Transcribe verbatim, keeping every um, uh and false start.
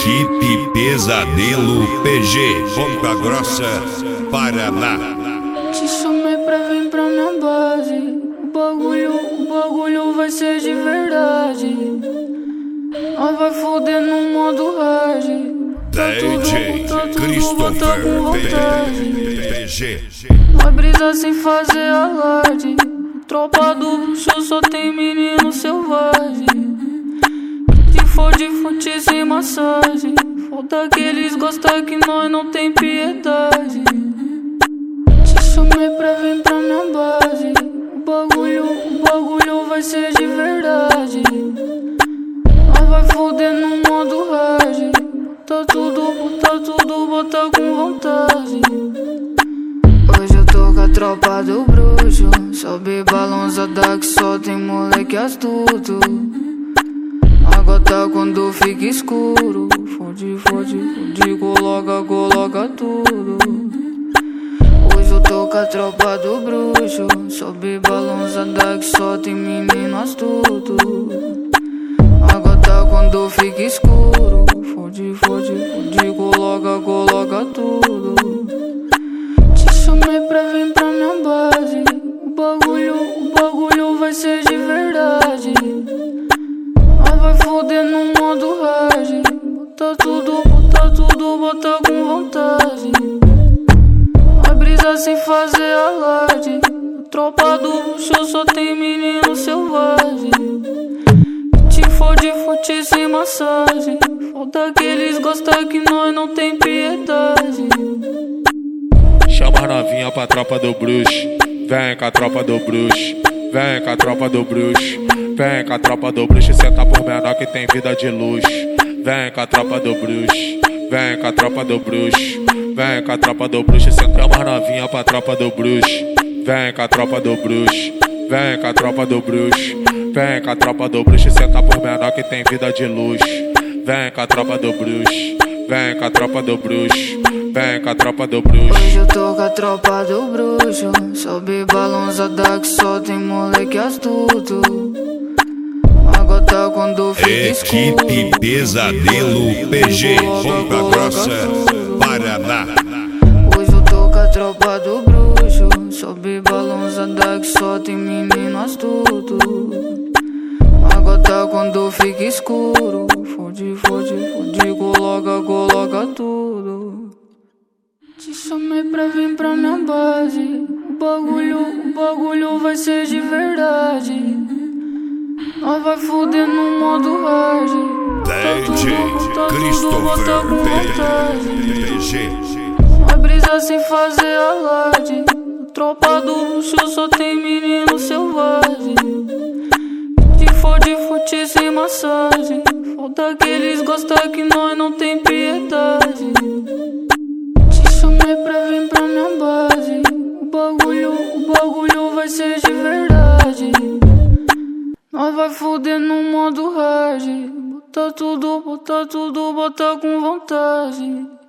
Equipe Pesadelo P G, Ponta Grossa, Paraná. Te chamei pra vir pra minha base. O bagulho, o bagulho vai ser de verdade. Nós vai foder no modo hard. Tá tudo, tá tudo, bota com vontade. P G. Nós brisa sem fazer alarde. Tropa do bruxo só tem menino selvagem. De fode, fute sem massagem. Falta que eles gostam que nós não tem piedade. Te chamei pra vir pra minha base. O bagulho, o bagulho vai ser de verdade. Nós vai foder no modo hard. Bota tudo, bota tudo, bota com vontade. Hoje eu tô com a tropa do bruxo. Sobe balãozada que só tem moleque astuto. Agora quando fica escuro, fode, fode, fode, coloca, coloca tudo. Hoje eu tô com a tropa do bruxo. Sobe balãozada que só tem menino astuto. Agora quando fica escuro, fode, fode, fode, coloca, coloca tudo. Te chamei pra vir pra minha base. O bagulho, o bagulho vai ser de verdade. Nós vai foder no modo hard. Bota tudo, bota tudo, bota com vontade. Nós brisa sem fazer alarde. Tropa do bruxo só tem menino selvagem. Te fode, fute sem massagem. Falta que eles gostam que nós não tem piedade. Chama a novinha pra tropa do bruxo. Vem com a tropa do bruxo. Vem com a tropa do bruxo. Vem com a tropa do bruxo. Senta por menor que tem vida de luxo. Vem com a tropa do bruxo. Vem com a tropa do bruxo. Vem com a tropa do bruxo. Senta a novinha pra tropa do bruxo. Vem com a tropa do bruxo. Vem com a tropa do bruxo. Vem com a tropa do bruxo. Senta por menor que tem vida de luxo. Vem com a tropa do bruxo. Vem com a tropa do bruxo. Vem com a tropa do bruxo. Hoje eu tô com a tropa do bruxo. Sobe balãozada que só tem moleque astuto. Agora quando fica escuro, Equipe Pesadelo P G, Ponta Grossa, Paraná. Hoje eu tô com a tropa do bruxo. Sobe balãozada que só tem menino astuto. Agora quando fica escuro, fode, fode, fode, coloca, coloca tudo. Te chamei pra vir pra minha base. O bagulho, o bagulho vai ser de verdade. Nós vai foder no modo hard. D J Tá tudo, bota com vontade. Christopher P G. Nós brisa sem fazer alarde. Tropa do bruxo só tem menino selvagem. De fode, fute sem massagem. Falta que eles gostam que nós não tem piedade. Te chamei pra vir pra minha base. O bagulho, o bagulho vai ser de verdade. Nós vai foder no modo hard. Bota tudo, bota tudo, bota com vontade.